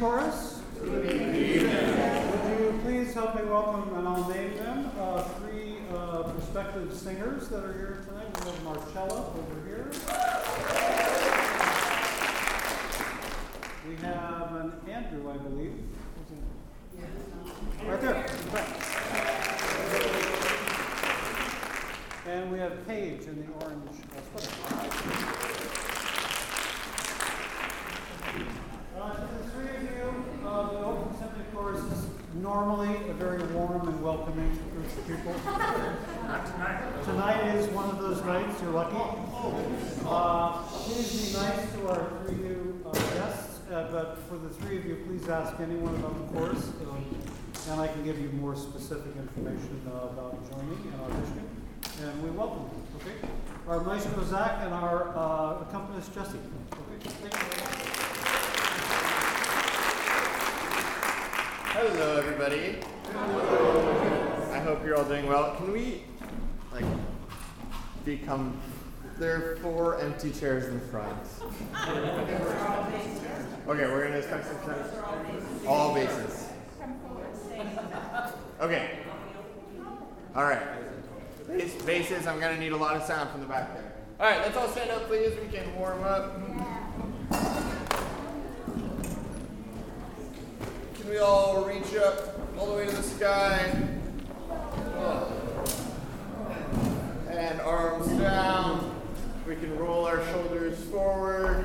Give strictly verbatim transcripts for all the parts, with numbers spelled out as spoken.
Chorus. Would you please help me welcome, and I'll name them, uh, three uh, prospective singers that are here tonight. We have Marcella over here. We have an Andrew, I believe. Right there. And we have Paige in the orange uh, sweater. Uh, to the three of you, uh, the Open Symphony Chorus is normally a very warm and welcoming group of people. Not tonight. Tonight is one of those nights, you're lucky. Uh, please be nice to our three new uh, guests, uh, but for the three of you, please ask anyone about the chorus, um, and I can give you more specific information uh, about joining and auditioning. And we welcome you, okay? Our maestro Zach and our uh, accompanist Jesse. Okay, thank you very much. Hello, everybody. Hello. I hope you're all doing well. Can we, like, become? There are four empty chairs in the front. Okay, we're gonna expect some chairs. All bases. Okay. All right. Base, bases. I'm gonna need a lot of sound from the back there. All right, let's all stand up, please. We can warm up. Can we all reach up all the way to the sky? And arms down. We can roll our shoulders forward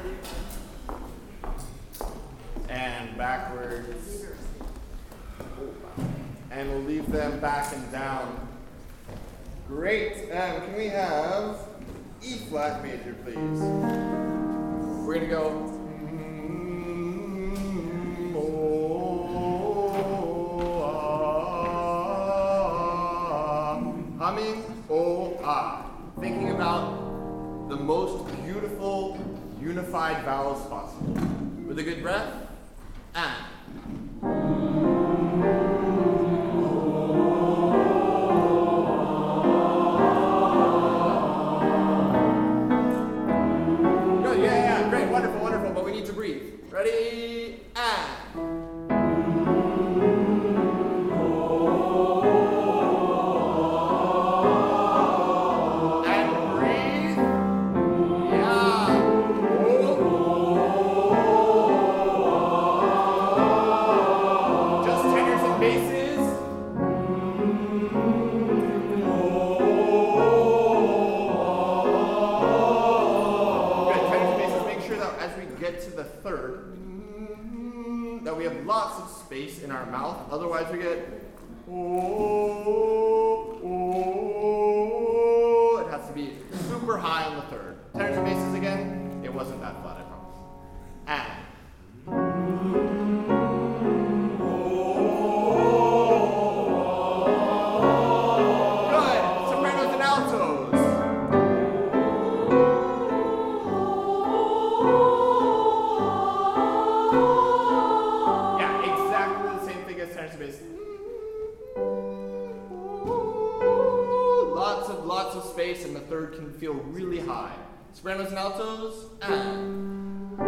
and backwards. And we'll leave them back and down. Great. Um, can we have E flat major, please? We're going to go. Humming, oh, ah. Thinking about the most beautiful, unified vowels possible. With a good breath, and. Good, yeah, yeah, great, wonderful, wonderful, but we need to breathe. Ready, and. Lots of space in our mouth, otherwise we get oh, oh. It has to be super high on the third. Tenors and basses again, it wasn't that flat, I promise. And. Good, sopranos and altos. Lots of lots of space, and the third can feel really high. Sopranos and altos, and.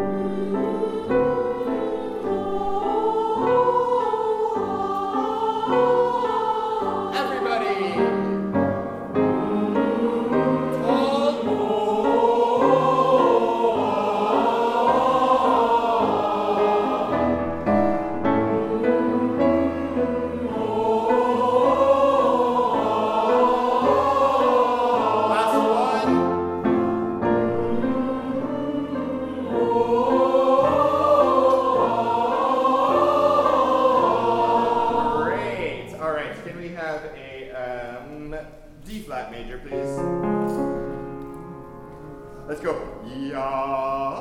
Let's go. Yeah.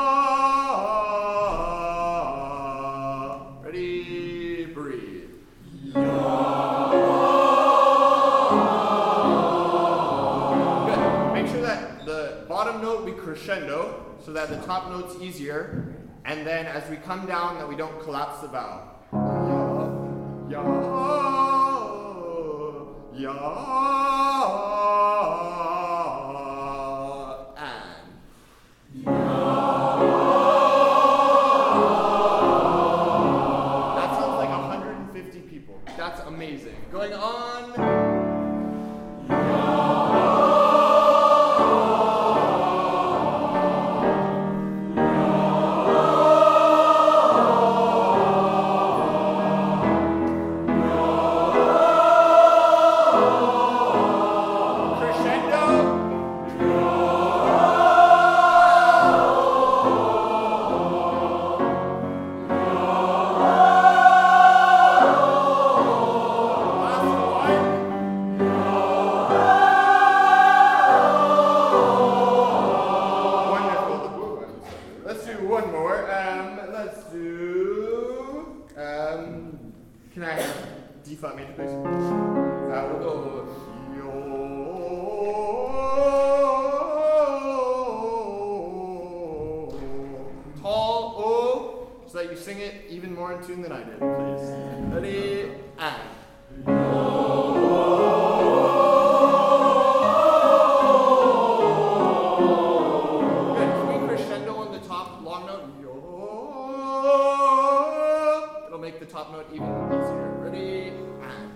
Ready, breathe. Yeah. Good. Make sure that the bottom note be crescendo so that the top note's easier. And then as we come down, that we don't collapse the vowel. Yeah. Yeah. Yeah. And. Yeah. Can I have D flat major, please? That will go. Tall O, so that you sing it even more in tune than I did, please. Ready, and. Good. Can we crescendo on the top long note? It'll make the top note even easier. Ready, and.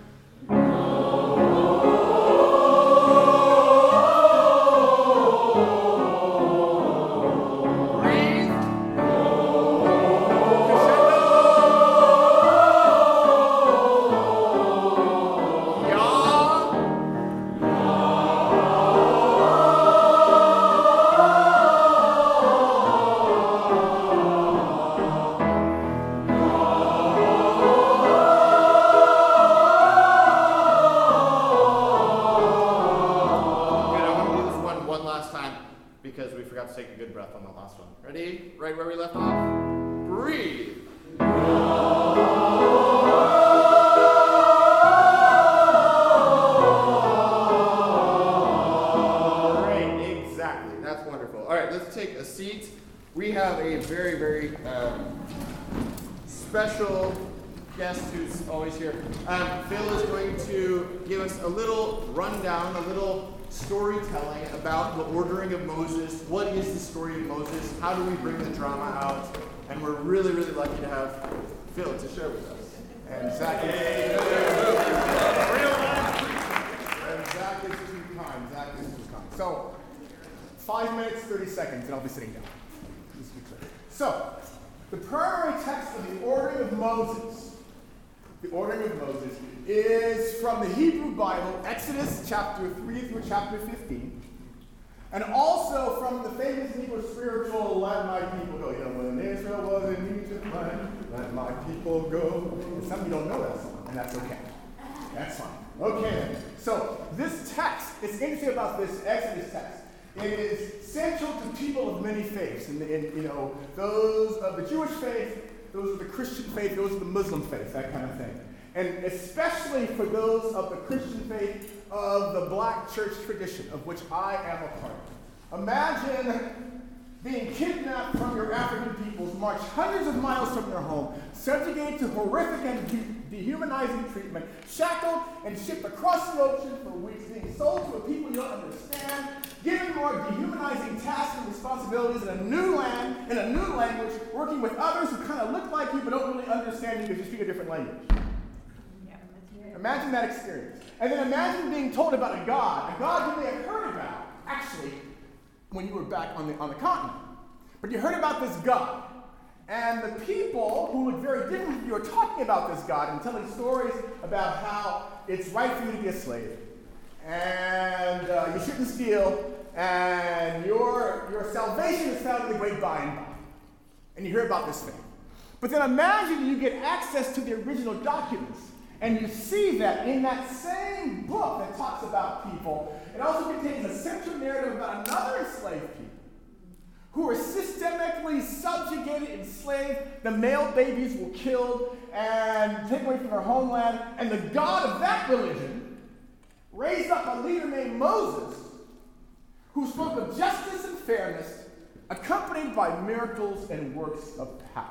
Because we forgot to take a good breath on the last one. Ready? Right where we left off. Breathe. Great, exactly. That's wonderful. All right, let's take a seat. We have a very, very um, special guest who's always here. Um, Phil is going to give us a little rundown, a little storytelling about the ordering of Moses. What is the story of Moses? How do we bring the drama out? And we're really, really lucky to have Phil to share with us. And Zach is, and Zach is too kind. Zach is too kind. So, five minutes, thirty seconds, and I'll be sitting down. So, the primary text of the ordering of Moses, the ordering of Moses, is from the Hebrew Bible, Exodus chapter three through chapter fifteen, and also from the famous Hebrew spiritual, Let My People Go. You know, when Israel was in Egypt, let my people go. And some of you don't know that song, and that's okay. That's fine. Okay, then. So this text, it's interesting about this Exodus text. It is central to people of many faiths, and, and you know, those of the Jewish faith, those of the Christian faith, those of the Muslim faith, that kind of thing. And especially for those of the Christian faith of the black church tradition, of which I am a part. Imagine being kidnapped from your African peoples, marched hundreds of miles from their home, subjugated to horrific and de- dehumanizing treatment, shackled and shipped across the ocean for weeks, being sold to a people you don't understand, given more dehumanizing tasks and responsibilities in a new land, in a new language, working with others who kind of look like you but don't really understand you because you speak a different language. Imagine that experience. And then imagine being told about a God, a God you may have heard about, actually, when you were back on the, on the continent. But you heard about this God. And the people who look very different from you are talking about this God and telling stories about how it's right for you to be a slave. And uh, you shouldn't steal. And your, your salvation is found in the great by and by. And you hear about this thing. But then imagine you get access to the original documents. And you see that in that same book that talks about people, it also contains a central narrative about another enslaved people who were systemically subjugated, enslaved. The male babies were killed and taken away from their homeland. And the God of that religion raised up a leader named Moses who spoke of justice and fairness, accompanied by miracles and works of power.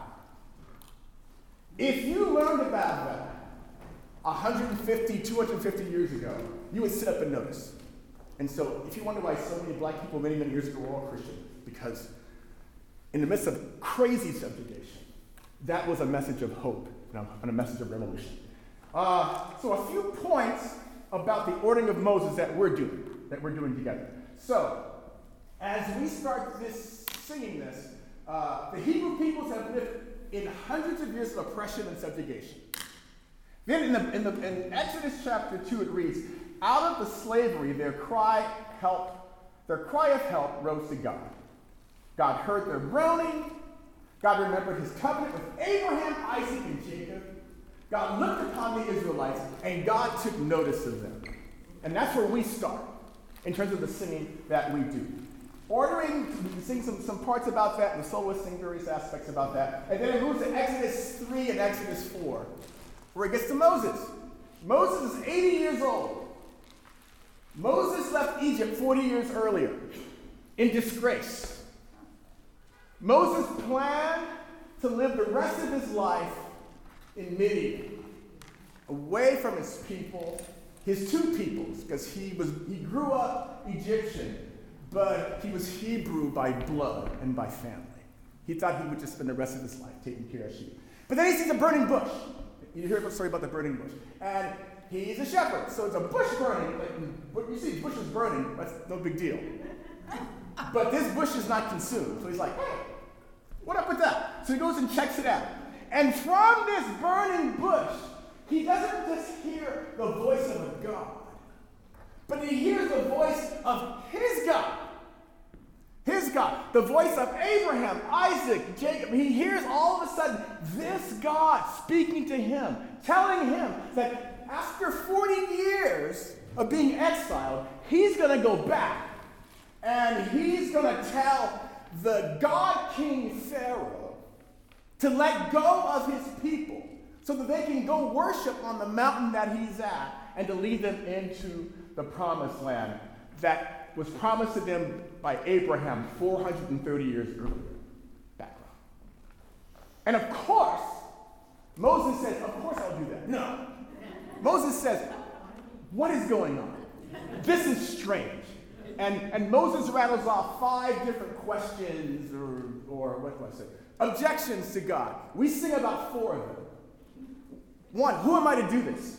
If you learned about that one hundred fifty, two hundred fifty years ago, you would sit up and notice. And so, if you wonder why so many black people many, many years ago were all Christian, because in the midst of crazy subjugation, that was a message of hope and a, and a message of revolution. Uh, so, a few points about the ordering of Moses that we're doing, that we're doing together. So, as we start this singing this, uh, the Hebrew peoples have lived in hundreds of years of oppression and subjugation. Then in, the, in, the, in Exodus chapter two, it reads, out of the slavery, their cry, help, their cry of help rose to God. God heard their groaning. God remembered his covenant with Abraham, Isaac, and Jacob. God looked upon the Israelites, and God took notice of them. And that's where we start in terms of the singing that we do. Ordering, we can sing some, some parts about that, and the soloists sing various aspects about that. And then it moves to Exodus three and Exodus four. where it gets to Moses. Moses is eighty years old. Moses left Egypt forty years earlier in disgrace. Moses planned to live the rest of his life in Midian, away from his people, his two peoples, because he was he grew up Egyptian, but he was Hebrew by blood and by family. He thought he would just spend the rest of his life taking care of sheep. But then he sees a burning bush. You hear a story about the burning bush. And he's a shepherd, so it's a bush burning. Like, what you see bushes burning, that's no big deal. But this bush is not consumed. So he's like, hey, what up with that? So he goes and checks it out. And from this burning bush, he doesn't just hear the voice of a God, but he hears the voice of his God. His God. The voice of Abraham, Isaac, Jacob. He hears all of a sudden this God speaking to him, telling him that after forty years of being exiled, he's going to go back and he's going to tell the God King Pharaoh to let go of his people so that they can go worship on the mountain that he's at and to lead them into the promised land that was promised to them by Abraham four hundred thirty years earlier. Background. And of course, Moses says, of course I'll do that. No. Moses says, what is going on? This is strange. And, and Moses rattles off five different questions or, or what do I say? Objections to God. We sing about four of them. One, who am I to do this?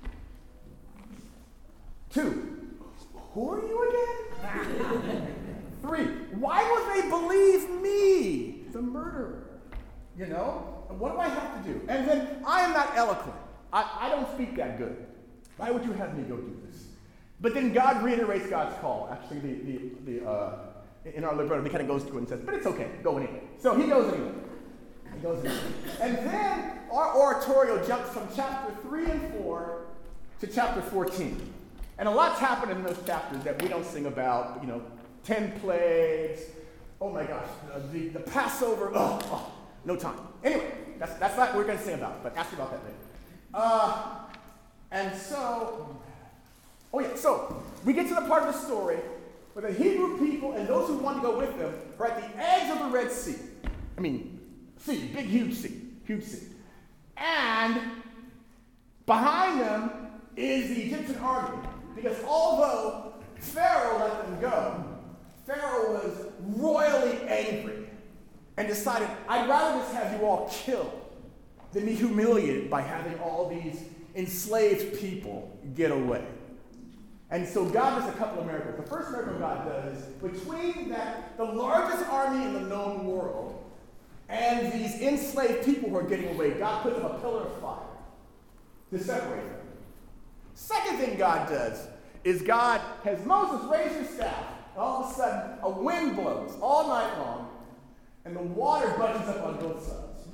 Two, who are you again? Three, why would they believe me, the murderer? You know? What do I have to do? And then, I am not eloquent. I, I don't speak that good. Why would you have me go do this? But then God reiterates God's call. Actually, the, the, the, uh, in our libretto, he kind of goes through and says, but it's okay, go anyway. So he goes anyway. He goes anyway. And then our oratorio jumps from chapter three and four to chapter fourteen. And a lot's happened in those chapters that we don't sing about, you know, ten plagues, oh my gosh, the, the Passover, oh, oh, no time. Anyway, that's, that's not what we're going to sing about, but ask me about that later. Uh, and so, oh yeah, so we get to the part of the story where the Hebrew people and those who want to go with them are at the edge of the Red Sea. I mean, sea, big, huge sea, huge sea. And behind them is the Egyptian army. Because although Pharaoh let them go, Pharaoh was royally angry and decided, I'd rather just have you all killed than be humiliated by having all these enslaved people get away. And so God does a couple of miracles. The first miracle God does is between that, the largest army in the known world and these enslaved people who are getting away, God puts up a pillar of fire to separate them. Second thing God does is God has Moses raise your staff. And all of a sudden, a wind blows all night long, and the water budges up on both sides.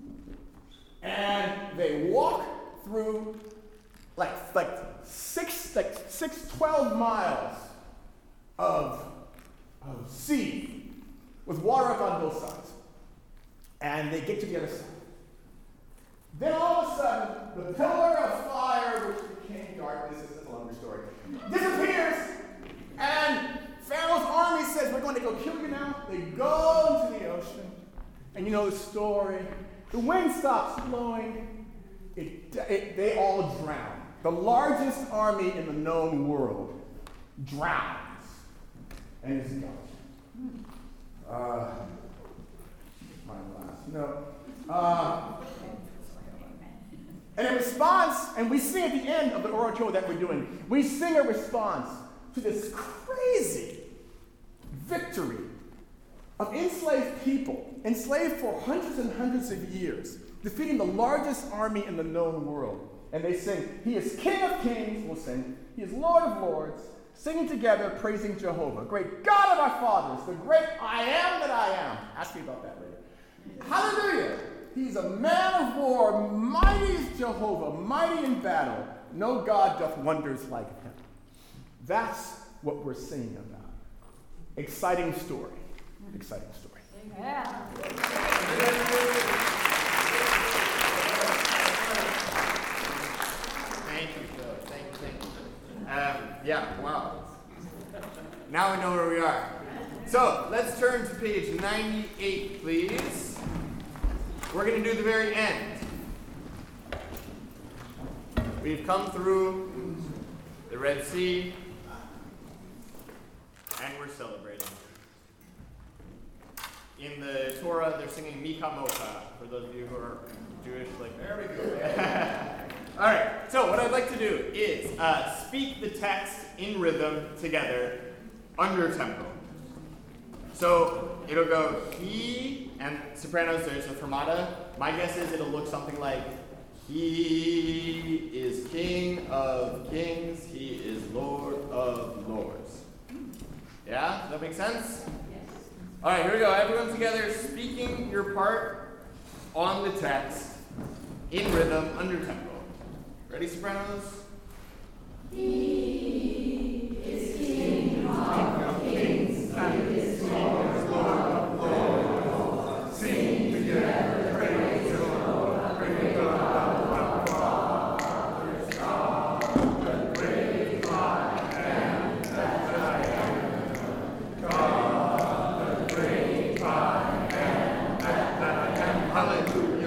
And they walk through like, like six, like six, twelve miles of, of sea with water up on both sides. And they get to the other side. Then all of a sudden, the pillar of fire, which became darkness, this is a longer story, disappears, and Pharaoh's army says, we're going to go kill you now. They go into the ocean, and you know the story. The wind stops blowing. It, it, they all drown. The largest army in the known world drowns and is gone. Uh, my last note. Uh, And in response, and we sing at the end of the oratorio that we're doing, we sing a response to this crazy victory of enslaved people, enslaved for hundreds and hundreds of years, defeating the largest army in the known world. And they sing, He is King of Kings, we'll sing, He is Lord of Lords, singing together, praising Jehovah, great God of our fathers, the great I am that I am. Ask me about that later. Hallelujah! He's a man of war, mighty is Jehovah, mighty in battle. No God doth wonders like him. That's what we're singing about. Exciting story. Exciting story. Yeah. Yeah, wow. Now we know where we are. So, let's turn to page ninety-eight, please. We're going to do the very end. We've come through the Red Sea, and we're celebrating. In the Torah, they're singing Mika Mocha, for those of you who are Jewish. Like, there we go. All right, so what I'd like to do is uh, speak the text in rhythm together under tempo. So it'll go he, and sopranos, there's a fermata. My guess is it'll look something like, he is King of kings, he is Lord of lords. Yeah, does that make sense? All right, here we go. Everyone together speaking your part on the text in rhythm under tempo. Ready, sopranos? He is King of kings, he is Lord of lords. Sing together, praise the Lord, praise God, our fathers, God, the great I am that I am. God, the great I am that I am. Hallelujah.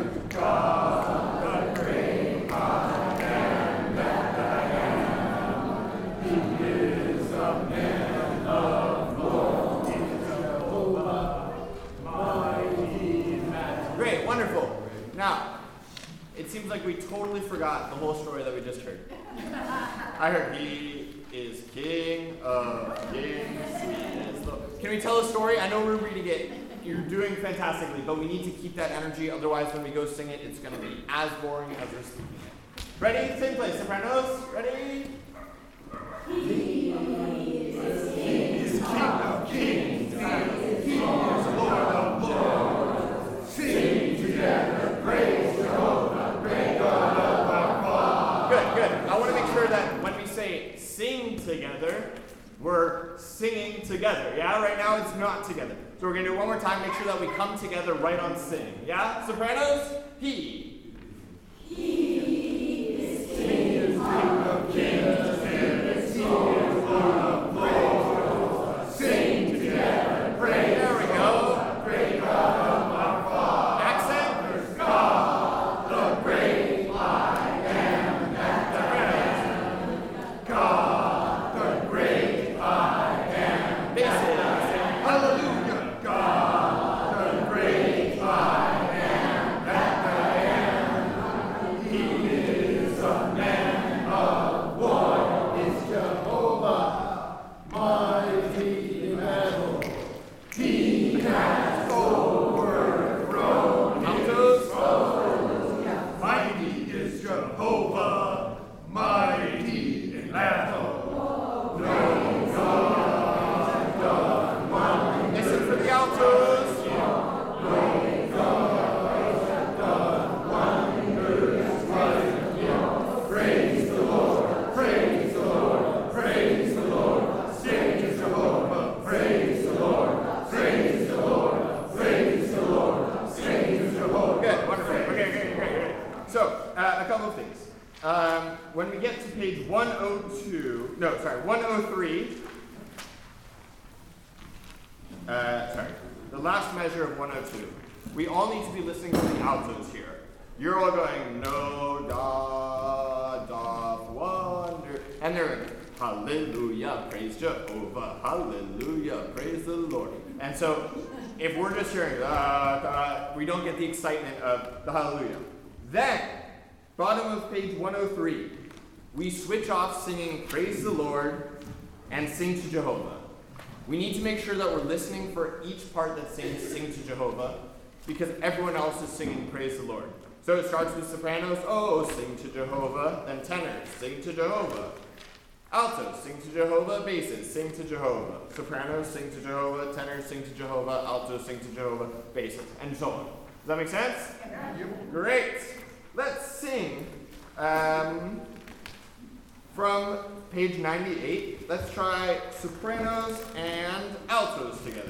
God, the great I am that I am. He is a man of war. He is Jehovah, mighty man. Great, wonderful. Now, it seems like we totally forgot the whole story that we just heard. I heard he is King of kings. He is the... Can we tell a story? I know we're reading it. You're doing fantastically, but we need to keep that energy. Otherwise, when we go sing it, it's going to be as boring as we're speaking it. Ready? Same place. Sopranos. Ready? He is King. He is King of kings, and he is Lord of lords. Sing together, praise Jehovah, great God of our Father. Good, good. I want to make sure that when we say sing together, we're singing together. Yeah? Right now, it's not together. So we're going to do it one more time. Make sure that we come together right on sing. Yeah? Sopranos? He. He is He King is King of kings, and he is Lord of lords. Sing together, praise There we go. great God of our Father. Accent? God, the great I am that I am. God, the great I am. Bases. Hallelujah. God, the great I am that I am. He is a man of war. Is Jehovah mighty in battle. He has overthrown Altos. Mighty is Jehovah, mighty in battle. Listen for the altos. Praise the Lord, praise the Lord, praise the Lord. Sing to Jehovah, praise the Lord, praise the Lord, praise the Lord. Sing to Jehovah. Good, wonderful. Okay, okay, great, great. So, uh, a couple of things. Um, when we get to page one oh two, no, sorry, one oh three, uh, sorry, the last measure of one oh two, we all need to be listening to the altos here. You're all going, no, da, da, wonder, and they're, hallelujah, praise Jehovah, hallelujah, praise the Lord. And so, if we're just hearing, da, da, we don't get the excitement of the hallelujah. Then, bottom of page one oh three, we switch off singing praise the Lord and sing to Jehovah. We need to make sure that we're listening for each part that sings sing to Jehovah, because everyone else is singing praise the Lord. So it starts with sopranos, oh, sing to Jehovah, then tenors, sing to Jehovah. Altos, sing to Jehovah, basses, sing to Jehovah. Sopranos, sing to Jehovah, tenors, sing to Jehovah, altos, sing to Jehovah, basses, and so on. Does that make sense? Yep. Great. Let's sing um, from page ninety-eight. Let's try sopranos and altos together.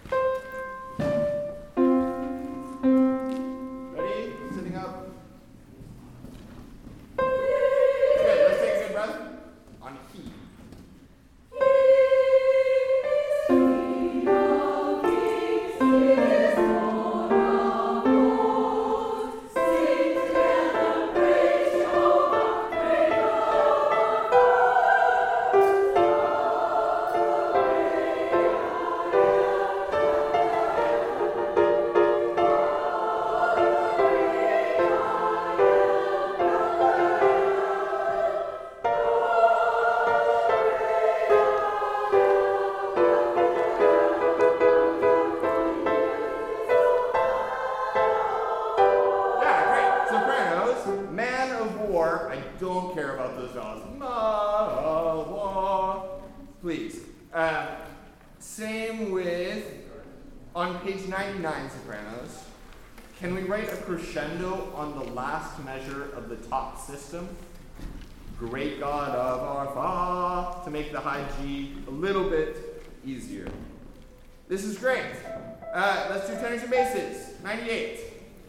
Ready? Sitting up. Good. Let's take a good breath. On he. Please. Uh, same with, on page ninety-nine, sopranos. Can we write a crescendo on the last measure of the top system? Great God of our Fa, to make the high G a little bit easier. This is great. Uh, let's do tenors and basses. ninety-eight.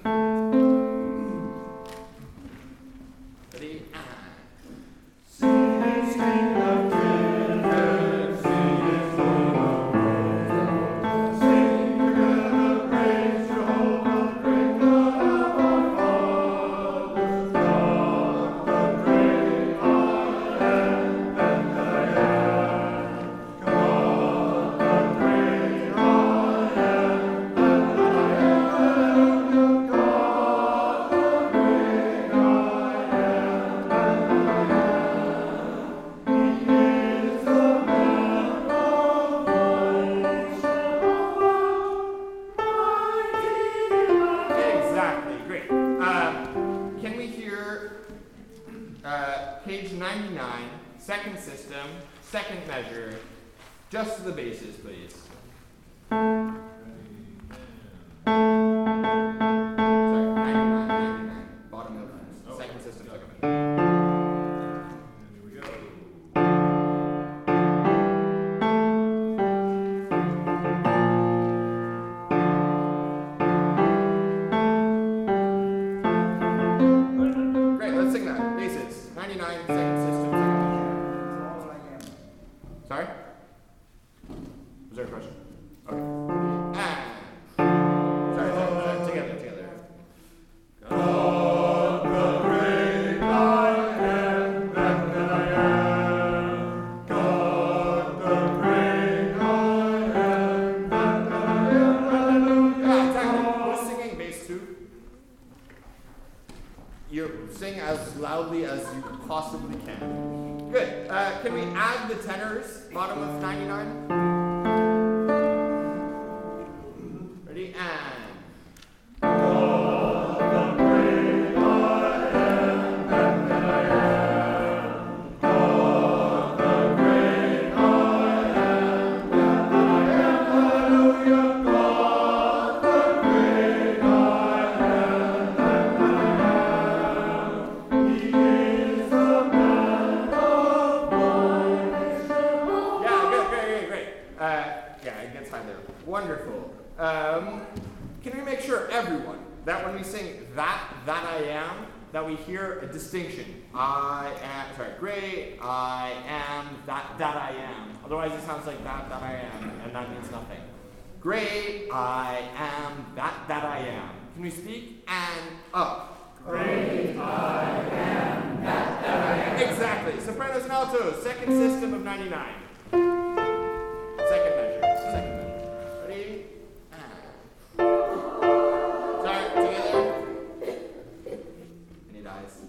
Ready? Sing, sing of children, sing is Lord of Sing together, praise Jehovah, great God of our fathers, God, the great I am, and I am. God, the great I am, and I am. God, the great I am, and I am. Exactly, great. Uh, can we hear uh, page ninety-nine, second system, second measure, just the basses, please. Sorry, ninety-nine, ninety-nine, bottom of second system, second measure. Here we go. Great, let's sing that. Basses, ninety-nine, second system, second measure. Sorry? Was there a question? Okay. And. Sorry, sorry, sorry. Together, together. God, the great I am, that that I am. God, the great I am, that that I am. Hallelujah. Yeah, exactly. Who's singing bass two? You sing as loudly as you possibly can. Good. Uh, can we add the tenors, bottom of ninety-nine? Ready? And. Yeah, good, great, great, great. Uh, yeah, it gets high there. Wonderful. Um, can we make sure, everyone, that when we sing that, that I am, that we hear a distinction? I am, sorry, great, I am, that, that I am. Otherwise it sounds like that, that I am, and that means nothing. Great, I am, that, that I am. Can we speak? And up. Great, I am, that, that I am. Exactly. Sopranos and altos, second system of ninety-nine. Second measure, second measure. Ready? And. Sorry, together. Any dies?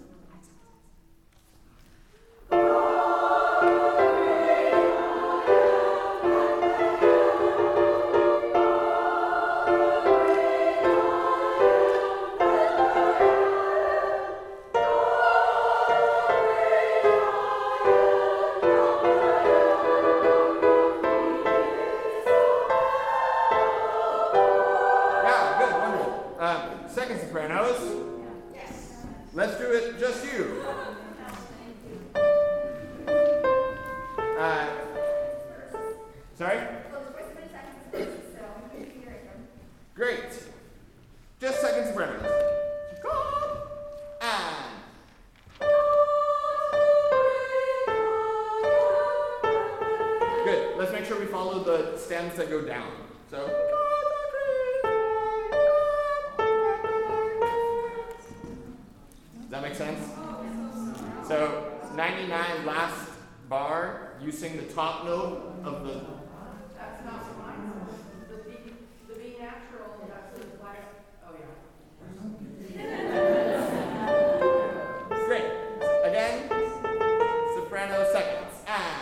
Yeah, good, wonderful. Um, second sopranos. Let's do it, just you. Uh, sorry? Great. Just second sopranos. And. Good. Let's make sure we follow the stems that go down. So. ninety-nine last bar, you sing the top note of the. That's not mine. The B, the B natural, that's the black. Oh, yeah. Great. Again, soprano seconds. And.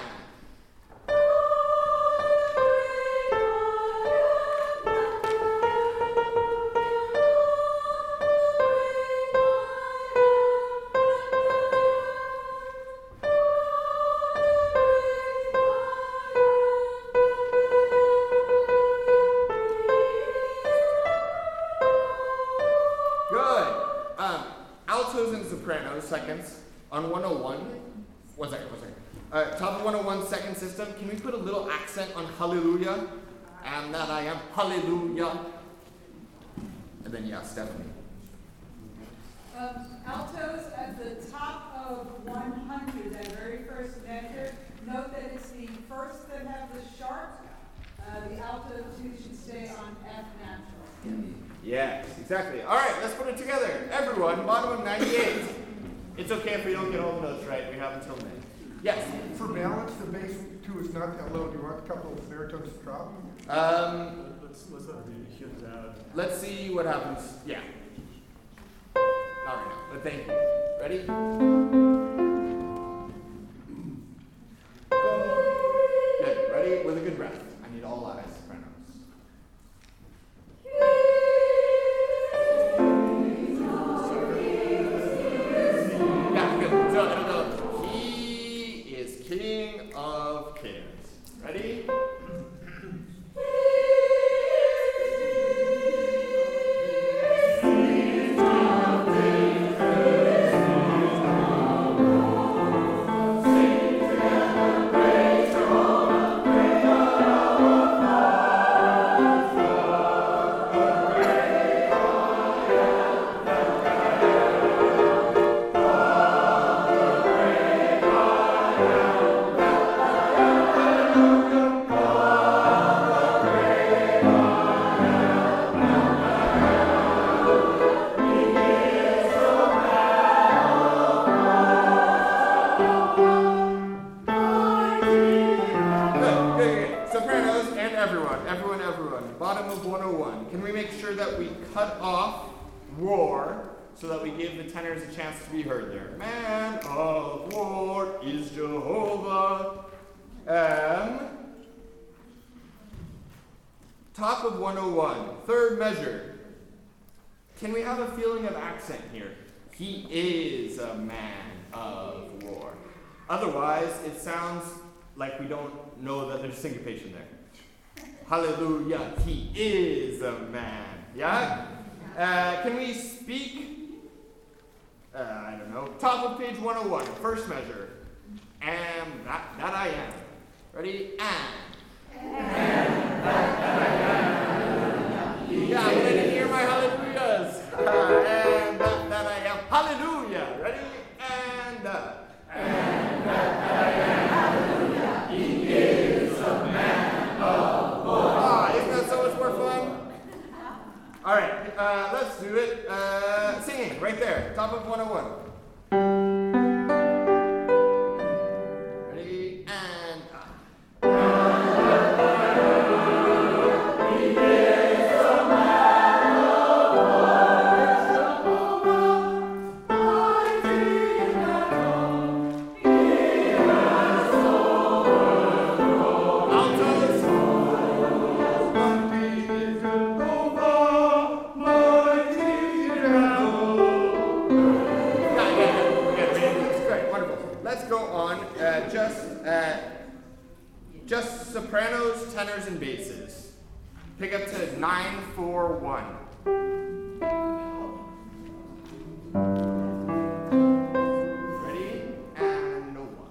Seconds on one oh one. One second, one second. Uh, top of one oh one second system. Can we put a little accent on hallelujah? And that I am hallelujah. And then yeah, Stephanie. Um, altos at the top of one hundred, that very first measure. Note that it's the first that have the sharp. Uh, the alto two should stay on F natural. Yes, exactly. All right, let's put it together. Everyone, bottom of ninety-eight. It's okay if we don't get all the notes right. We have until May. Yes? For balance, the bass two is not that low. Do you want a couple of baritones to drop? Um, Let's, let's not be hit that. let's see what happens. Yeah. Not right now, but thank you. Ready? Good. Ready? With a good breath. I need all eyes. Sopranos. Yeah, good. So it'll go. He is King of Kings. Ready? So that we give the tenors a chance to be heard there. Man of war is Jehovah. Um, top of one oh one, third measure. Can we have a feeling of accent here? He is a man of war. Otherwise, it sounds like we don't know that there's syncopation there. Hallelujah, he is a man. Yeah? Uh, can we speak? Uh, I don't know. Top of page one oh one, first measure. Am that that I am. Ready? Am. Am that, that I am. Yeah, I'm ready to hear my hallelujahs. Uh, and that, that I am. Hallelujah. Ready? And uh. And that, that I am. Hallelujah. He is a man of war. Ah, isn't that so much more fun? All right, uh, let's do it. Uh, singing, right there, top of one oh one. Ready, and ah. He is a man of war. Altos. Let's go on, uh, just, uh, just sopranos, tenors, and basses. Pick up to nine four one. Ready? And no one.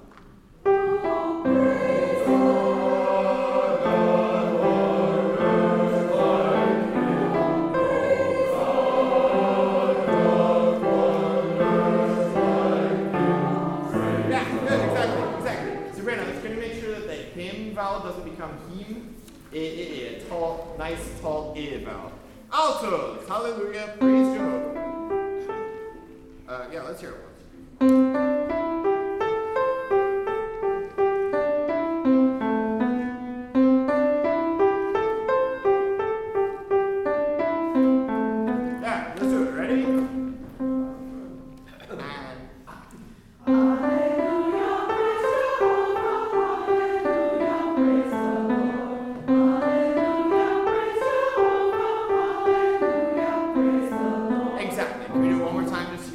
Vowel doesn't become him. I, I, I, tall, nice, tall I vowel. Altos, hallelujah, praise Jehovah. Uh, yeah, let's hear it once.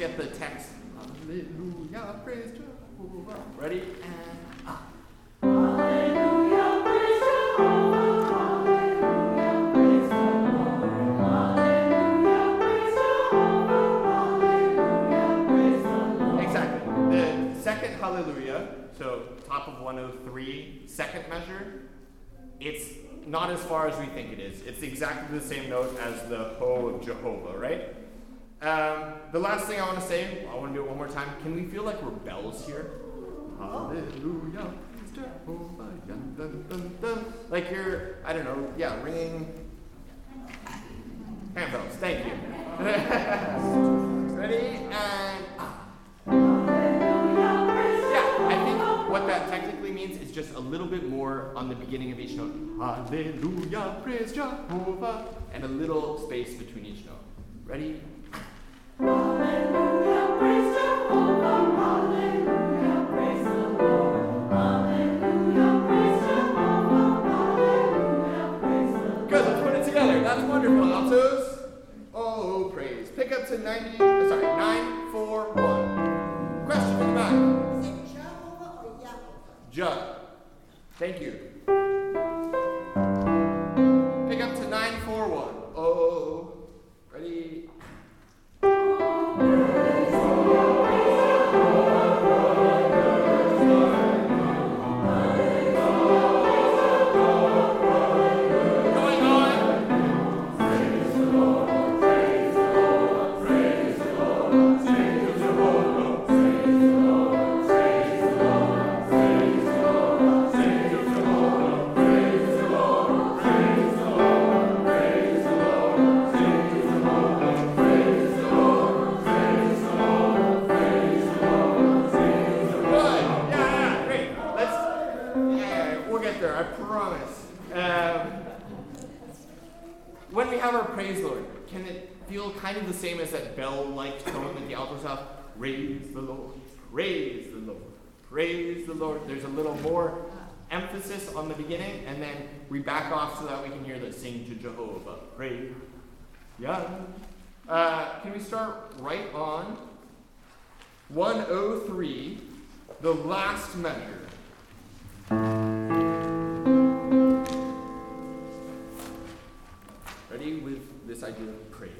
get the text. Hallelujah, praise Jehovah. Ready? And ah. Hallelujah, praise Jehovah. Hallelujah, praise the Lord. Hallelujah, praise Jehovah. Hallelujah, praise the Lord. Exactly. The second hallelujah, so top of one oh three, second measure, it's not as far as we think it is. It's exactly the same note as the ho of Jehovah, right? Um, the last thing I want to say, I want to do it one more time. Can we feel like we're bells here? Hallelujah, praise Jehovah. Dun, dun, dun, dun. Like you're, I don't know, yeah, ringing handbells. Thank you. Ready? And ah. Yeah, I think what that technically means is just a little bit more on the beginning of each note. Hallelujah, praise Jehovah. And a little space between each note. Ready? Hallelujah, praise Jehovah. Hallelujah, praise the Lord. Hallelujah, praise Jehovah. Hallelujah, praise the Lord. Good, let's put it together. That's wonderful. Altos. Oh, praise. Pick up to ninety, uh, sorry, nine four one. Question from the back. Is it Jehovah or Yahweh? Judd. Thank you. Pick up to nine four one. Oh, ready? Going on. Good. Yeah, great. Let's. Yeah, we'll get there. I promise. Um, when we have our praise Lord, can it feel kind of the same as that bell-like tone that the altos have? Praise the Lord. Praise the Lord. Praise the Lord. There's a little more emphasis on the beginning, and then we back off so that we can hear the sing to Jehovah. Praise. Yeah. Uh, can we start right on one oh three, the last measure? Ready with this idea of praise.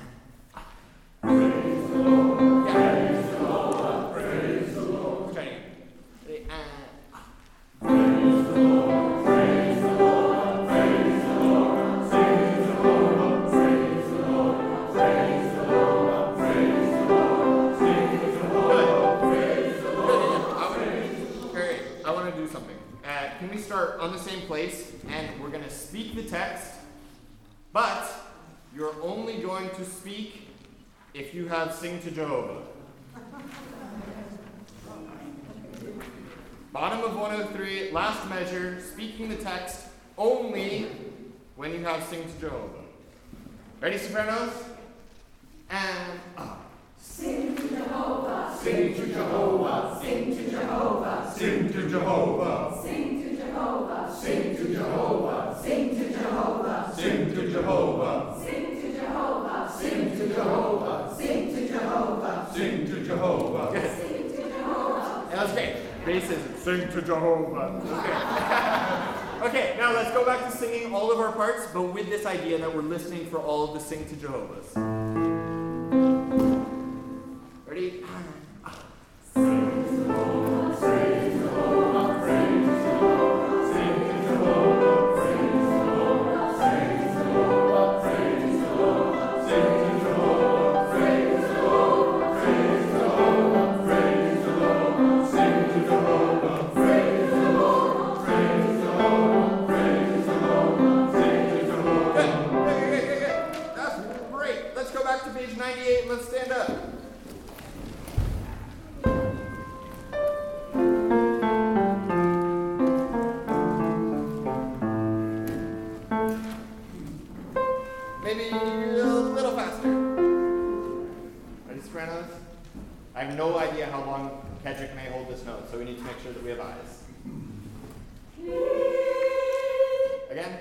Praise the Lord. Yeah. Praise the Lord. Praise the Lord. Try it again. Ready? And praise the Lord. Praise the Lord. Praise the Lord. Sing to Jehovah. Praise the Lord. Praise the Lord. Praise the Lord. Sing to Jehovah. Praise the Lord. Good. Great. I want to do something. Uh, can we start on the same place? And we're going to speak the text. But you're only going to speak if you have sing to Jehovah. Bottom of one oh three, last measure, speaking the text only when you have sing to Jehovah. Ready, sopranos? And up. Sing to Jehovah. Sing to Jehovah. Sing to Jehovah. Sing to Jehovah. Sing to Jehovah. Sing to Jehovah. Sing to Jehovah. Sing to Jehovah. Sing to Jehovah. Sing to Jehovah. Sing to Jehovah. Sing to Jehovah. Yes. Sing to Jehovah. Yeah, that's great. Bass is sing to Jehovah. Okay. Okay, now let's go back to singing all of our parts, but with this idea that we're listening for all of the sing to Jehovah's. Ready? ninety-eight, let's stand up. Maybe a little faster. Ready, sopranos? I have no idea how long Kedrick may hold this note, so we need to make sure that we have eyes. Again?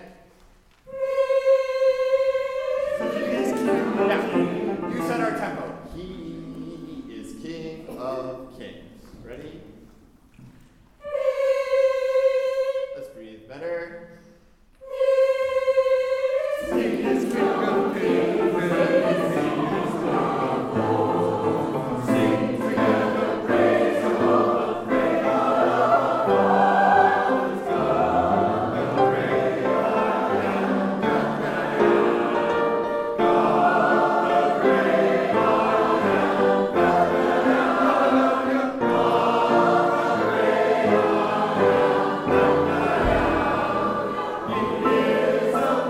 Yeah. You set our tempo. He of Kings. Ready? Let's breathe better. Sing his King of Kings, and he is Lord of Lords. Sing together, praise the Lord, praise God, God is God, and great I am, God, God, the great I am, God, hallelujah, God, the great I am, God, he is a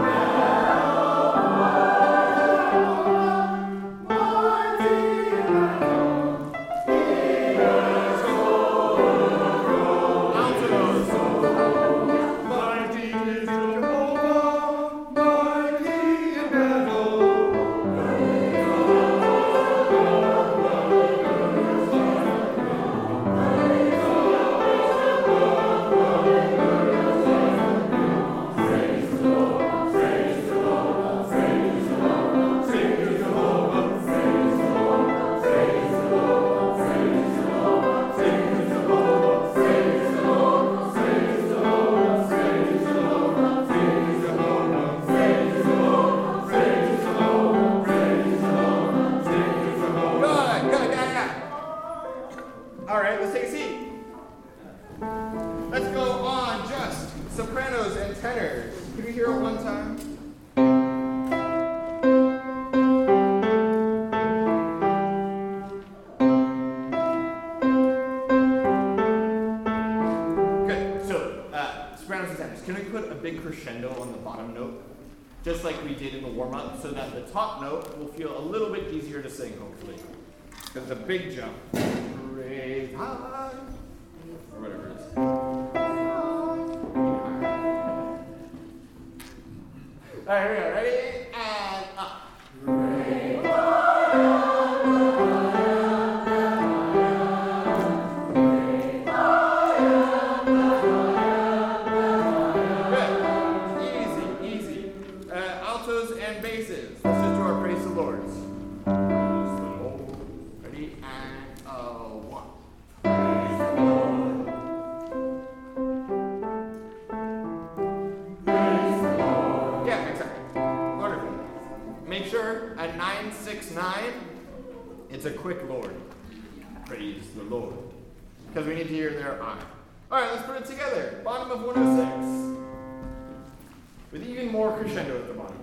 mighty is Jehovah, mighty in battle. Good, good, yeah, yeah. All right, let's take a seat. Let's go on just sopranos and tenors. Can we hear it one time? Good. So, uh, sopranos and tenors. Can we put a big crescendo on the bottom note? Just like we did in the warm-up, so that the top note will feel a little bit easier to sing, hopefully. Because it's a big jump. Praise high. Or whatever it is. All right, here we go. Ready? And up. Good. Easy, easy. Uh, altos and basses. Let's just do our praise the Lords. Praise the Lord. Ready? And uh, one. Praise the Lord. Praise the Lord. Yeah, exactly. Wonderful. Make sure at nine six nine, it's a quick Lord. Praise the Lord. Because we need to hear their I. All right, let's put it together. Bottom of one oh six. With even more crescendo at the bottom.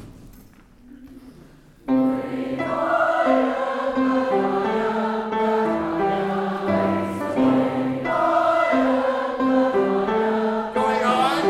Going on.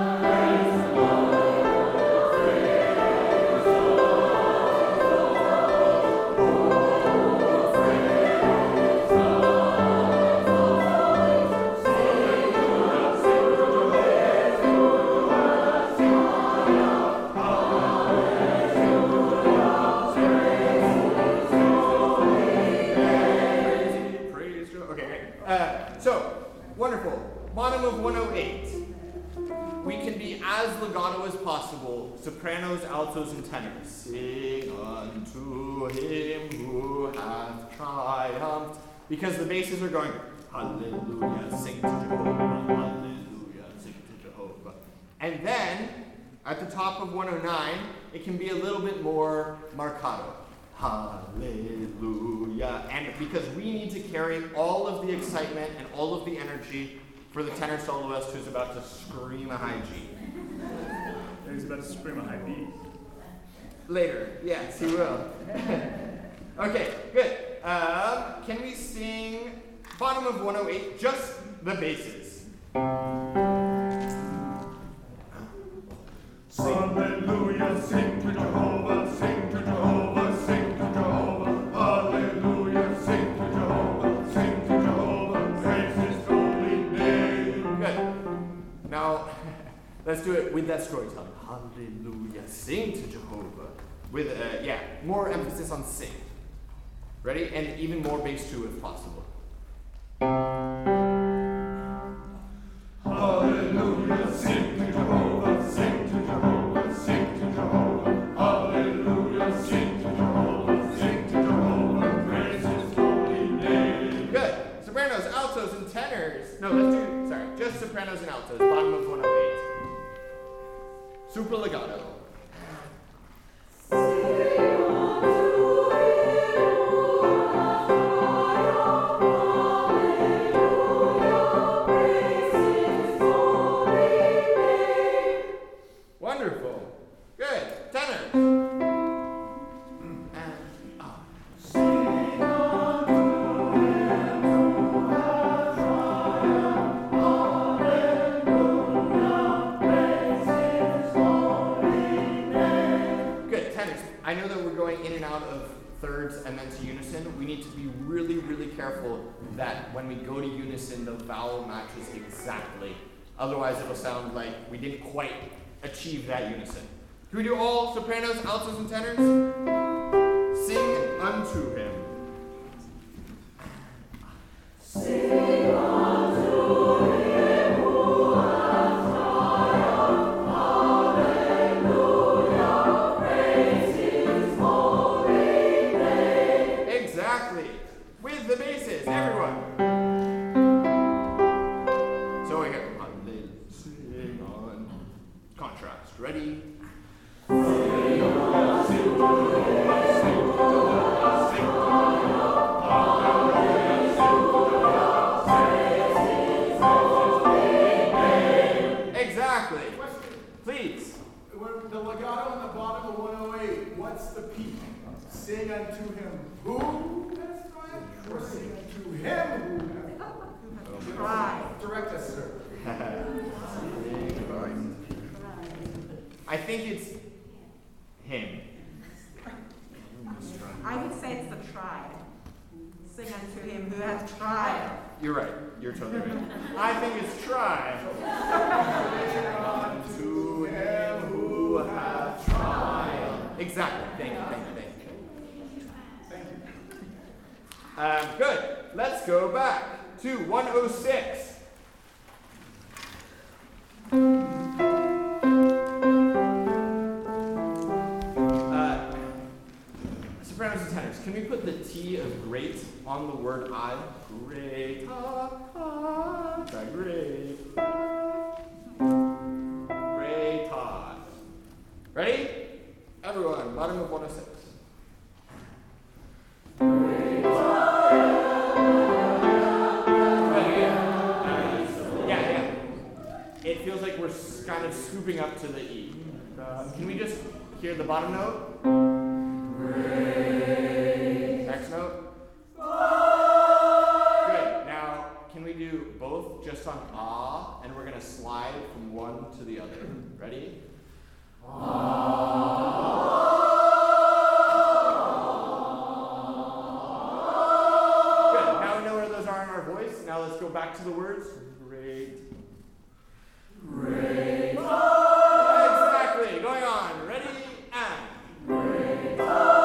Praise God. Okay, great. Uh, so, wonderful. Bottom of one oh eight. We can be as legato as possible. Sopranos, altos, and tenors. Sing unto him who hath triumphed. Because the basses are going, hallelujah, sing to Jehovah, hallelujah, sing to Jehovah. And then, at the top of one oh nine, it can be a little bit more marcato. Hallelujah. And because we need to carry all of the excitement and all of the energy for the tenor soloist who's about to scream a high G. He's about to scream a high B. Later, yes, he will. Okay, good. Um, can we sing bottom of one oh eight, just the basses? Hallelujah, sing to Jehovah, sing to Jehovah, sing to Jehovah. Hallelujah, sing to Jehovah, sing to Jehovah, praise his holy name. Good. Now, let's do it with that storytelling. Hallelujah, sing to Jehovah. With, uh, yeah, more emphasis on sing. Ready? And even more bass too, if possible. Hallelujah, sing to Jehovah, sing to Jehovah, sing to Jehovah. Hallelujah, sing to Jehovah, sing to Jehovah, praise his holy name. super legato. Wonderful. Good. Tenor. And up. Good. Tenors. I know that we're going in and out of thirds and then to unison. We need to be really, really careful that when we go to unison, the vowel matches exactly. Otherwise, it'll sound like we didn't quite achieve that unison. Can we do all sopranos, altos, and tenors? Sing unto him. Sing unto him who has triumphed. Hallelujah, praise his holy name. Exactly. With the basses, everyone. So we get sing on. Contrast. Ready? Exactly. Please. The legato on the bottom of one oh eight, what's the peak? Sing unto him who has triumphed? Or sing unto him who has Direct us, sir. I think it's him. I would say it's the tribe. Sing unto him who has tried. You're right. You're totally right. I think it's try. Unto him who hath triumphed. Exactly. Thank you. Thank you. Thank you. Thank you. Um, good. Let's go back to one oh six. Uh, sopranos and tenors, can we put the T of great on the word I? Great. Ah, ah. Try great. Great. Ah. Ready? Everyone, bottom of one oh six. Yeah, yeah. It feels like we're s- kind of scooping up to the E. Uh, can we just hear the bottom note? Next note. Good. Now, can we do both just on ah, and we're going to slide from one to the other. Ready? Good. Now we know where those are in our voice. Now let's go back to the words. Great. Great. Exactly. Going on. Ready? And. Great.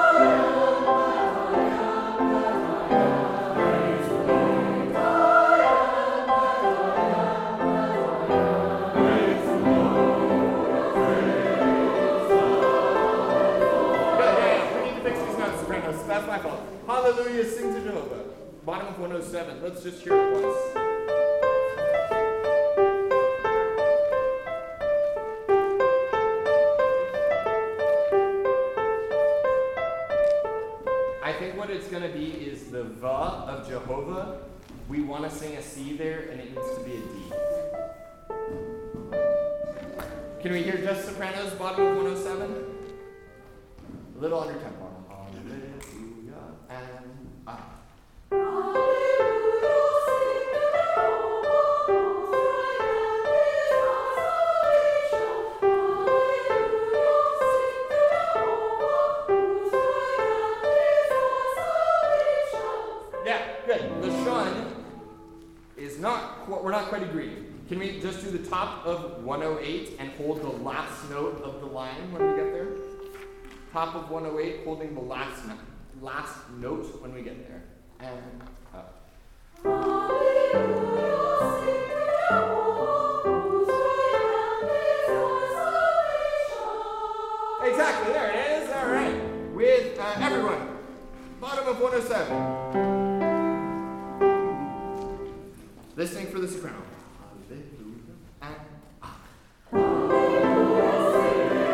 That's my fault. Hallelujah, sing to Jehovah. Bottom of one oh seven. Let's just hear it once. I think what it's going to be is the V of Jehovah. We want to sing a C there, and it needs to be a D. Can we hear just sopranos, bottom of one oh seven? A little under tempo. And up. Yeah, good. The shun is not, qu- we're not quite agreed. Can we just do the top of one oh eight and hold the last note of the line when we get there? Top of one oh eight, holding the last note. Last note when we get there. And up. Exactly, there it is. All right. With uh, everyone. Bottom of one oh seven. Listening for the soprano. And up.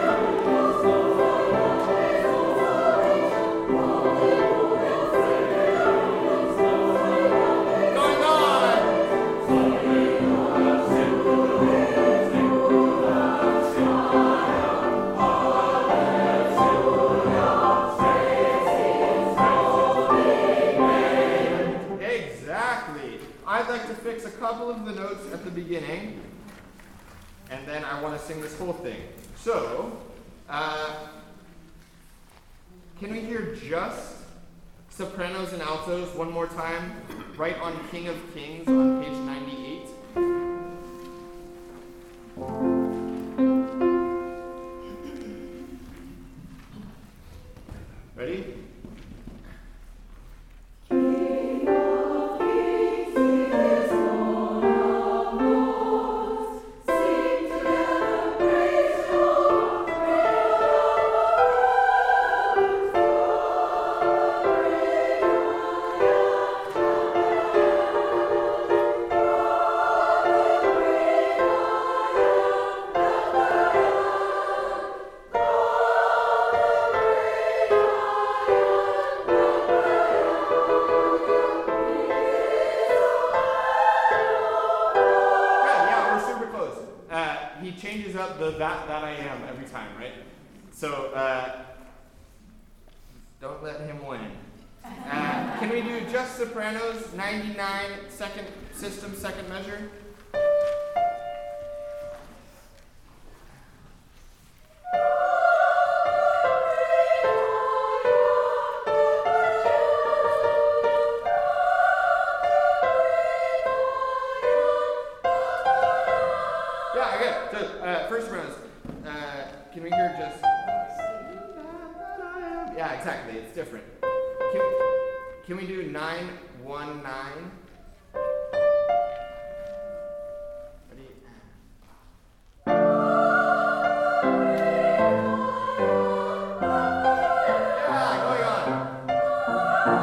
like to fix a couple of the notes at the beginning, and then I want to sing this whole thing. So, uh, can we hear just sopranos and altos one more time, right on King of Kings on page ninety-eight? Ready? King of kings is Lord of lords. Sing together, praise the Lord, praise the Lord. Yeah, yeah, we're super close. Uh, he changes up the that that I am every time, right? So uh, don't let him win. Uh, can we do just sopranos, ninety-nine, second system, second measure? Yeah, okay. So uh, first sopranos. Uh, can we hear just? Yeah, exactly. It's different. Can, can we do nine one nine? Ready? Yeah, going on.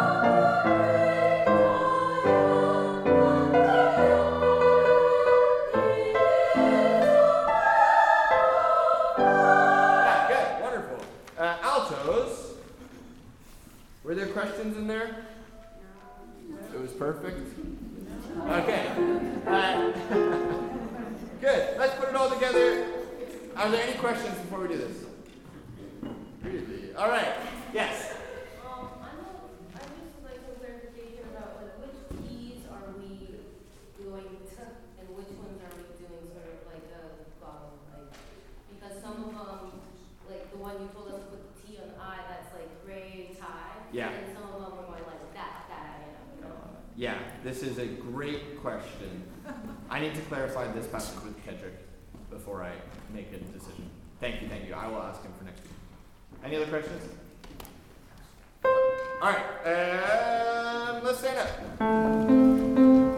Yeah, good, wonderful. Uh, altos. Were there questions in there? It was perfect. Okay. Uh, good. Let's put it all together. Are there any questions before we do this? Really? All right. Yes. Um, I know, I just like some clarification about like which keys are we doing to, and which ones are we doing sort of like a bottom, like, because some of them, like the one you told us to put the T on the I, that's like gray tie. Yeah. And some of them are more like that, that I am, you know? Yeah, this is a great question. I need to clarify this passage with Kedrick before I make a decision. Thank you, thank you. I will ask him for next week. Any other questions? All right, um, let's stand up.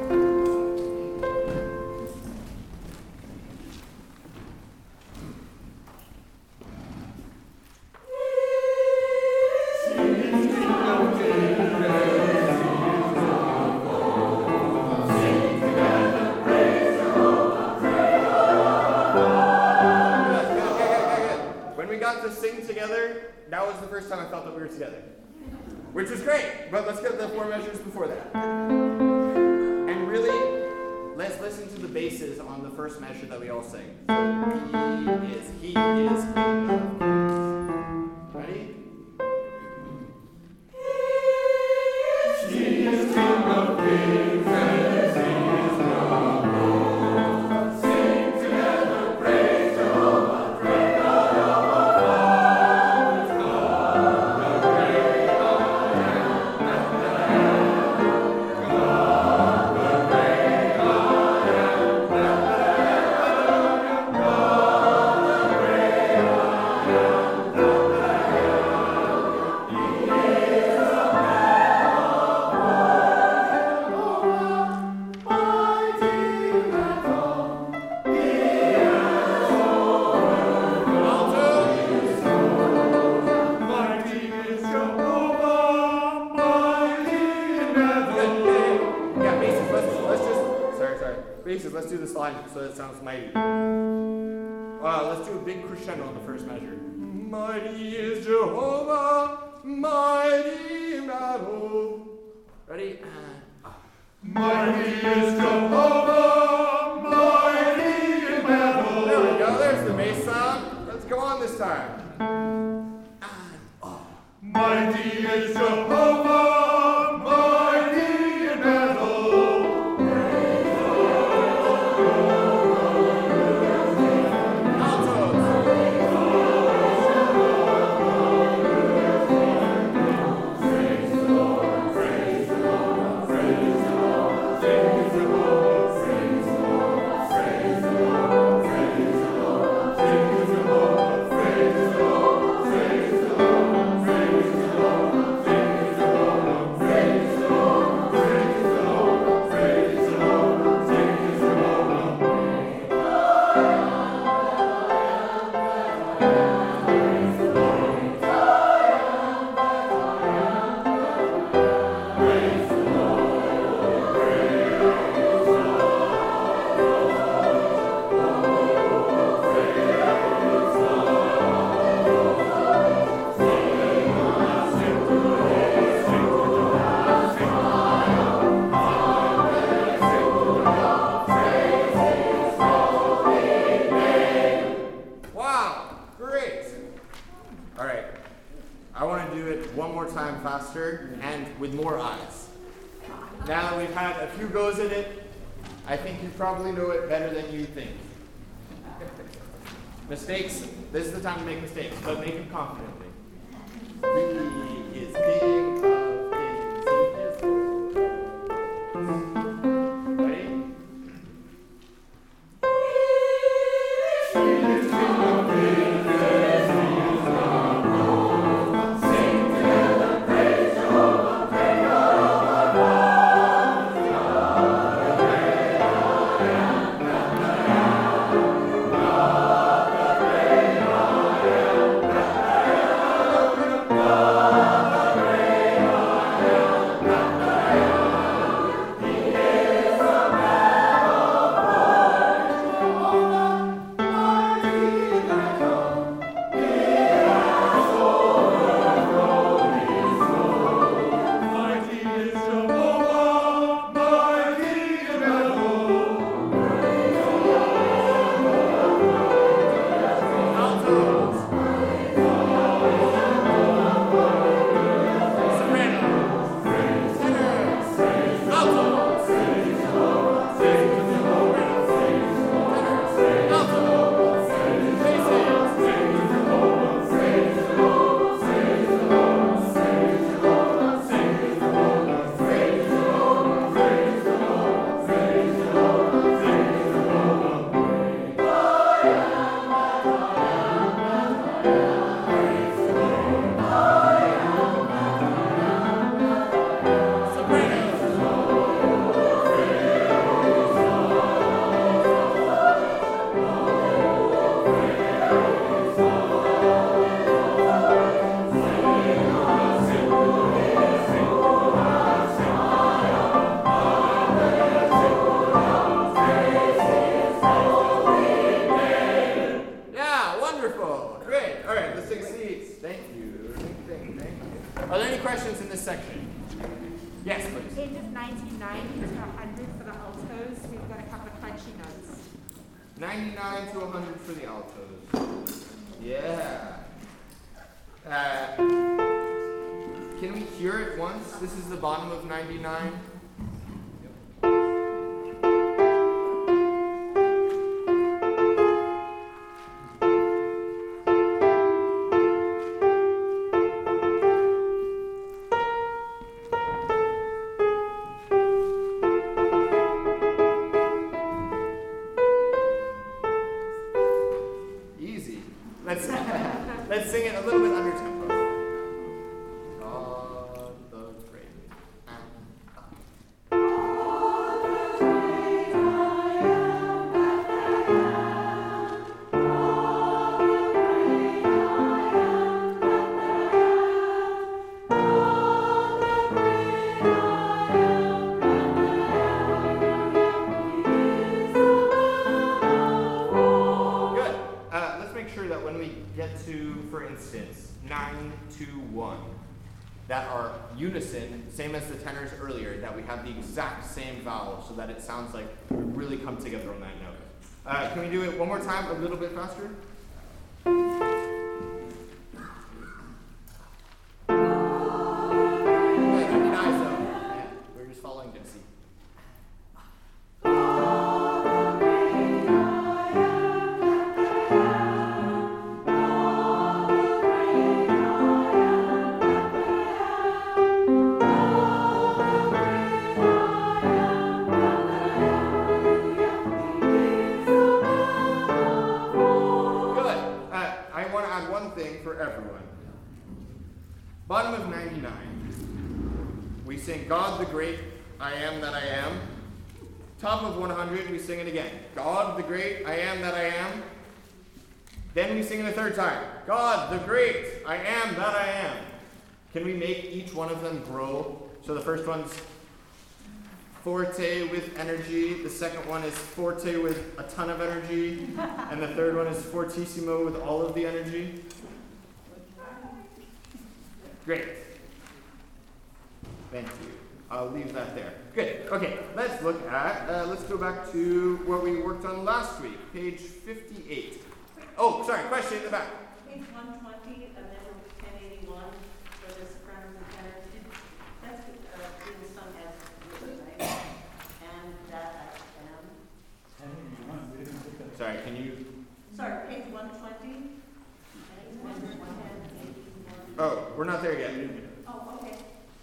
Good, good, good, good, good. When we got to sing together, that was the first time I felt that we were together. Which was great, but let's get the four measures before that. And really, let's listen to the basses on the first measure that we all sing. So, he is, he is King of Kings. Ready? He is King of kings and he is Lord of lords. Sing together, praise Jehovah, great God of our fathers, God, the great I am, and I am. God, the great I am, and I am. God, the great I am, and I am. He is a man of war, mighty in battle. He has overcome. Mighty is Jehovah, mighty in battle. Good, good. Yeah, basses, let's, let's just, sorry, sorry. Basses, let's do this line so it sounds mighty. Uh, let's do a big crescendo on the first measure. Mighty is Jehovah, mighty in battle. Ready? Uh, Mighty is Jehovah, mighty in battle. There we go, there's the bass sound. Let's go on this time. Mighty is Jehovah, mighty in battle. want to do it one more time faster and with more eyes. Now that we've had a few goes at it, I think you probably know it better than you think. Mistakes, this is the time to make mistakes, but make them confidently. He is king of kings, he is Lord. Ready? ninety-nine to one hundred for the altos. Yeah. Uh, can we hear it once? This is the bottom of ninety-nine. Let's, let's sing it a little bit under tempo. God the great and Good. Uh, let's make sure that when we get to, for instance, nine two one, that are unison, same as the tenors earlier, that we have the exact same vowel so that it sounds like we really come together on that note. Uh, can we do it one more time, a little bit faster? Good, I mean eyes though. Yeah, we're just following Dixie. For everyone. Bottom of ninety-nine, we sing God the great, I am that I am. Top of one hundred, we sing it again. God the great, I am that I am. Then we sing it a third time. God the great, I am that I am. Can we make each one of them grow? So the first one's forte with energy, the second one is forte with a ton of energy, and the third one is fortissimo with all of the energy. Great. Thank you. I'll leave that there. Good. Okay, let's look at, uh, let's go back to what we worked on last week, page fifty-eight. Oh, sorry, question in the back. Page one twenty, and then ten eighty-one. Oh, okay.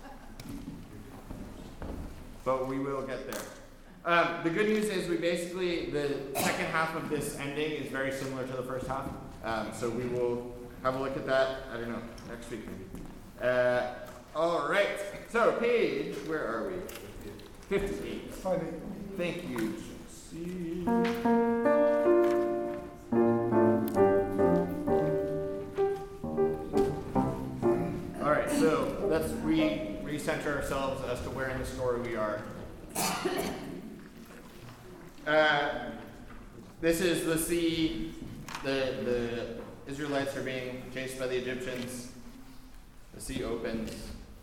But we will get there. Um, the good news is we basically, the second half of this ending is very similar to the first half. Um, so we will have a look at that, I don't know, next week maybe. Uh, all right, so page, where are we? fifty-eight. Thank you, Jesse. All right, so let's re recenter ourselves as to where in the story we are. Uh, this is the sea. The the Israelites are being chased by the Egyptians. The sea opens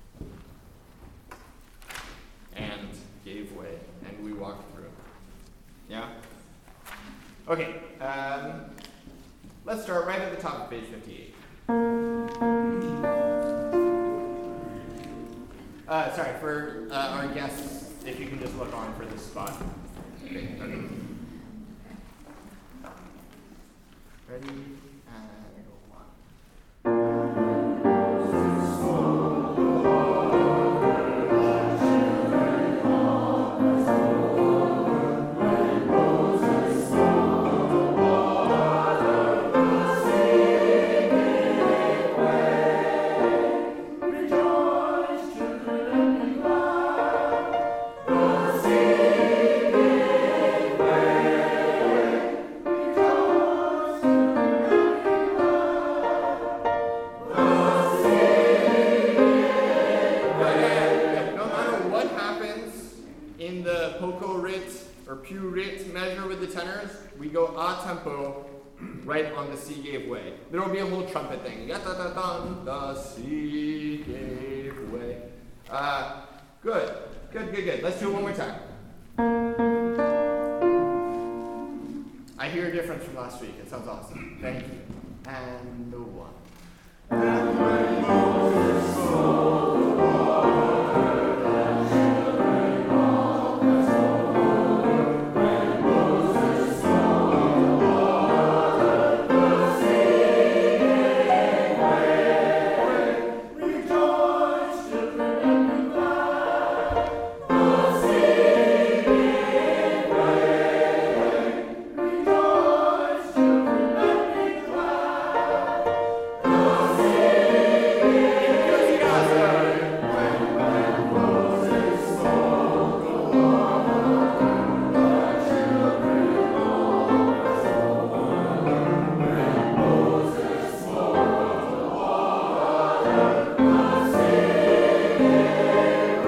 and gave way, and we walked through. Yeah? Okay, um, let's start right at the top of page fifty-eight. Uh, sorry, for uh, our guests, if you can just look on for this spot. Okay, okay. Ready? And one. Tempo, right on the sea gave way. There will be a whole trumpet thing. Yata-ta-tan, the sea gave way. Uh, good, good, good, good. Let's do it one more time. I hear a difference from last week. It sounds awesome. Thank you. And the one. And when Moses saw the water, the children all passed over. When Moses saw the water, the sea gave way. Rejoice, children, and be glad. The sea gave way. Rejoice, children, and be glad. The sea gave way. When, when Moses saw the water, the children all passed over. When Moses saw the water, the sea gave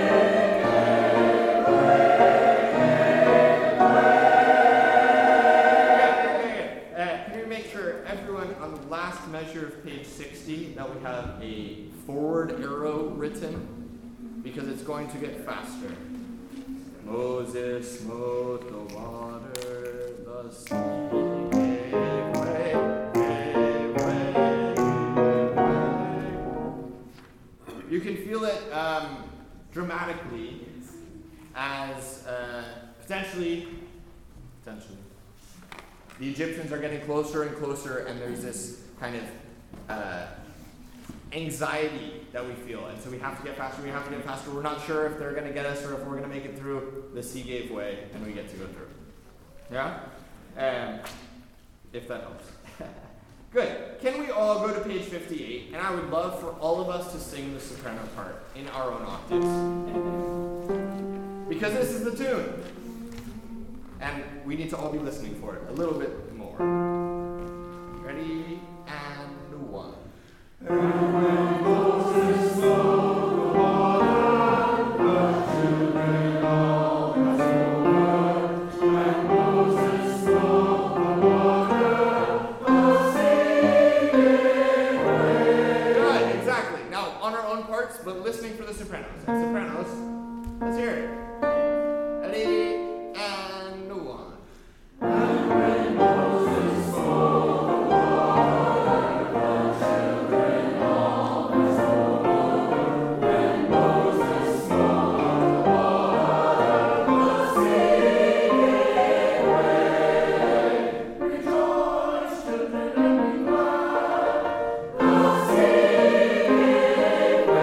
Uh, can we make sure everyone on the last measure of page sixty that we have a forward arrow written, because it's going to get faster. Moses smote the water, the sea gave way, gave way, gave way. You can feel it um, dramatically as uh, potentially, potentially, the Egyptians are getting closer and closer, and there's this kind of uh, anxiety that we feel. And so we have to get faster, we have to get faster. We're not sure if they're going to get us or if we're going to make it through. The sea gave way, and we get to go through. Yeah? Um, if that helps. Good. Can we all go to page fifty-eight? And I would love for all of us to sing the soprano part in our own octaves. Because this is the tune. And we need to all be listening for it a little bit more. Ready? And one. And when Moses saw the water, the children all passed over. When Moses saw the water, the sea gave way. Good, exactly. Now, on our own parts, but listening for the sopranos. And sopranos, let's hear it. Ready? And one. And when Moses saw the water, the children all passed over. When Moses saw the water, the sea gave way. Rejoice, children, and be glad. The sea gave way.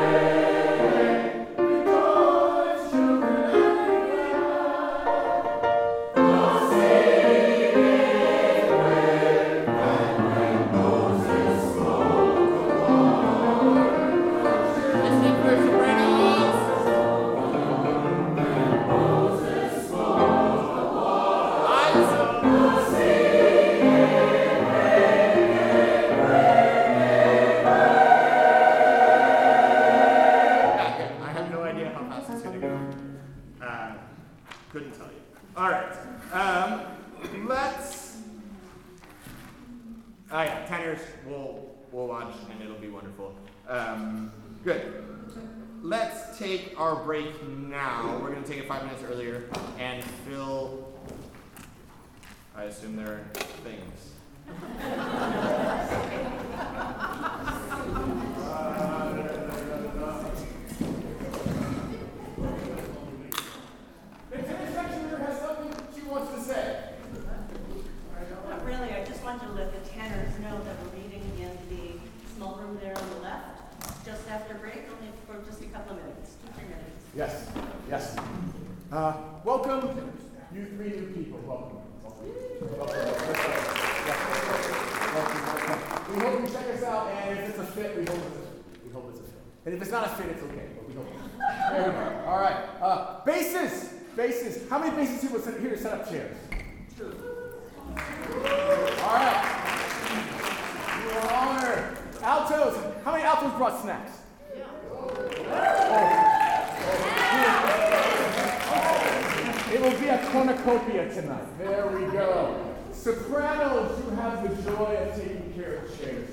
Couldn't tell you. All right. Um, let's. Oh yeah, tenors. We'll we'll watch and it'll be wonderful. Um, good. Let's take our break now. We're gonna take it five minutes earlier and fill. I assume there are things. The tennis section leader has something she wants to say. Not really, I just wanted to let the tenors know that we're meeting in the small room there on the left, just after break, only for just a couple of minutes, two, three minutes. Yes, yes. Uh, welcome, you three new people. Welcome. Welcome. Welcome. Welcome. Welcome. We hope you check us out, and if it's a fit, we hope it's a, we hope it's a fit. And if it's not a fit, it's okay, but we hope it's a fit. There we go. All right. Uh, bases. Bases. How many bases people sit here to set up chairs? Two. All right. You are honored. Altos. How many altos brought snacks? Yeah. Oh. It will be a cornucopia tonight. There we go. Sopranos, you have the joy of taking care of chairs.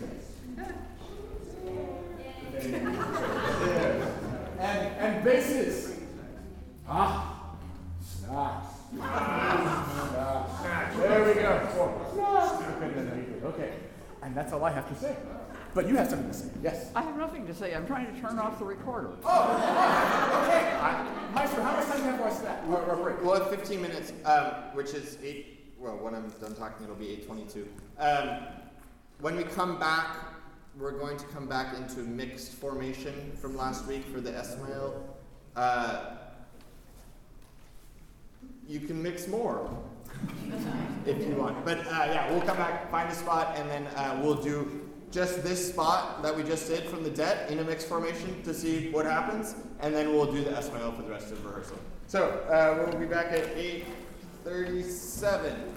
and and basses. Ah, snacks. Snacks. There we go. Snacks. Okay, and that's all I have to say. But you have something to say. Yes. I have nothing to say. I'm trying to turn off the recorder. Oh, oh okay. I, Maestro, how much time do you have for us that? Or, or break? We'll have fifteen minutes, um, which is eight. Well, when I'm done talking, it'll be eight twenty-two. Um, when we come back, we're going to come back into mixed formation from last week for the Esmail. Uh, you can mix more if you want. But uh, yeah, we'll come back, find a spot, and then uh, we'll do just this spot that we just did from the debt in a mixed formation to see what happens, and then we'll do the Esmail for the rest of the rehearsal. So uh, we'll be back at eight thirty-seven.